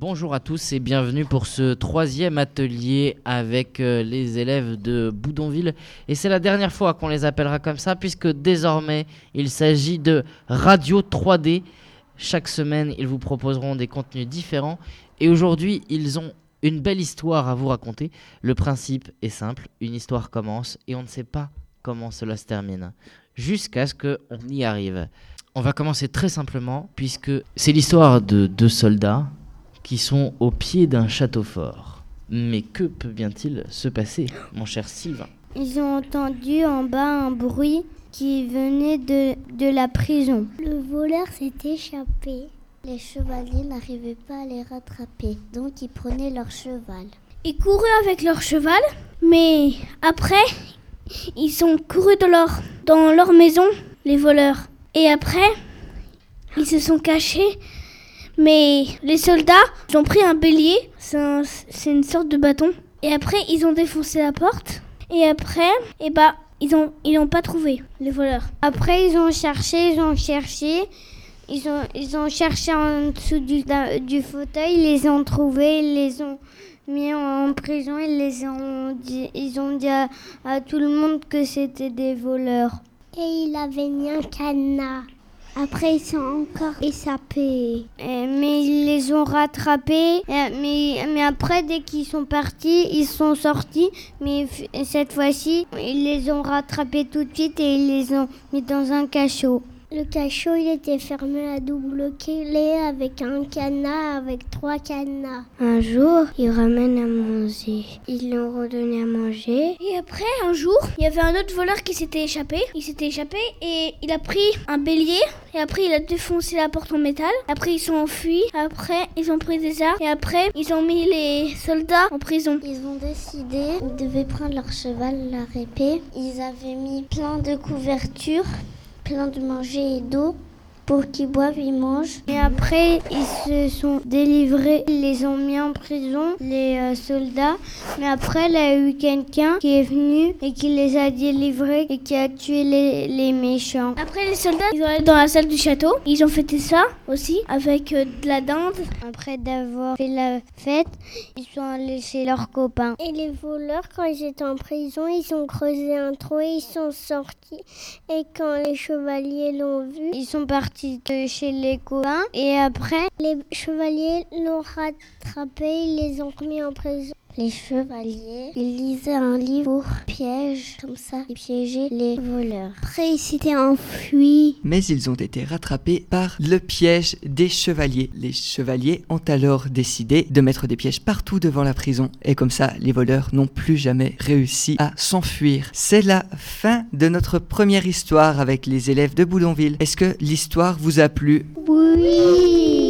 Bonjour à tous et bienvenue pour ce troisième atelier avec les élèves de Boudonville. Et c'est la dernière fois qu'on les appellera comme ça puisque désormais il s'agit de Radio 3D. Chaque semaine ils vous proposeront des contenus différents et aujourd'hui ils ont une belle histoire à vous raconter. Le principe est simple, une histoire commence et on ne sait pas comment cela se termine jusqu'à ce qu'on y arrive. On va commencer très simplement puisque c'est l'histoire de deux soldats qui sont au pied d'un château fort. Mais que peut bien-il se passer, mon cher Sylvain ? Ils ont entendu en bas un bruit qui venait de la prison. Le voleur s'est échappé. Les chevaliers n'arrivaient pas à les rattraper, donc ils prenaient leur cheval. Ils couraient avec leur cheval, mais après, ils sont courus dans leur maison, les voleurs. Et après, ils se sont cachés. Mais les soldats, ils ont pris un bélier, c'est une sorte de bâton. Et après, ils ont défoncé la porte. Et après, ils n'ont pas trouvé, les voleurs. Après, ils ont cherché. Ils ont cherché en dessous du fauteuil, ils les ont trouvés, ils les ont mis en prison, ils ont dit à tout le monde que c'était des voleurs. Et il avait mis un cadenas. Après, ils sont encore échappés. Mais ils les ont rattrapés. Mais après, dès qu'ils sont partis, ils sont sortis. Mais cette fois-ci, ils les ont rattrapés tout de suite et ils les ont mis dans un cachot. Le cachot, il était fermé à double clé avec un cadenas, avec 3 cadenas. Un jour, ils ramènent à manger. Ils l'ont redonné à manger. Et après, un jour, il y avait un autre voleur qui s'était échappé. Il s'était échappé et il a pris un bélier. Et après, il a défoncé la porte en métal. Après, ils sont enfuis. Après, ils ont pris des armes. Et après, ils ont mis les soldats en prison. Ils ont décidé qu'ils devaient prendre leur cheval, leur épée. Ils avaient mis plein de couvertures, plein de manger et d'eau pour qu'ils boivent, ils mangent. Et après, ils se sont délivrés, ils les ont mis en prison, les soldats. Mais après, il y a eu quelqu'un qui est venu et qui les a délivrés et qui a tué les méchants. Après, les soldats, ils sont allés dans la salle du château. Ils ont fêté ça aussi avec de la dinde. Après d'avoir fait la fête, ils sont allés chez leurs copains. Et les voleurs, quand ils étaient en prison, ils ont creusé un trou et ils sont sortis. Et quand les chevaliers l'ont vu, ils sont partis de chez les copains. Et après, les chevaliers l'ont rattrapé, ils les ont remis en prison. Les chevaliers, ils lisaient un livre pour piège, comme ça, ils piégeaient les voleurs. Après, ils s'étaient enfuis. Mais ils ont été rattrapés par le piège des chevaliers. Les chevaliers ont alors décidé de mettre des pièges partout devant la prison. Et comme ça, les voleurs n'ont plus jamais réussi à s'enfuir. C'est la fin de notre première histoire avec les élèves de Boudonville. Est-ce que l'histoire vous a plu ? Oui.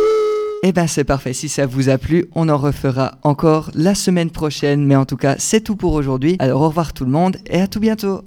Eh ben c'est parfait, si ça vous a plu, on en refera encore la semaine prochaine. Mais en tout cas, c'est tout pour aujourd'hui. Alors au revoir tout le monde et à tout bientôt.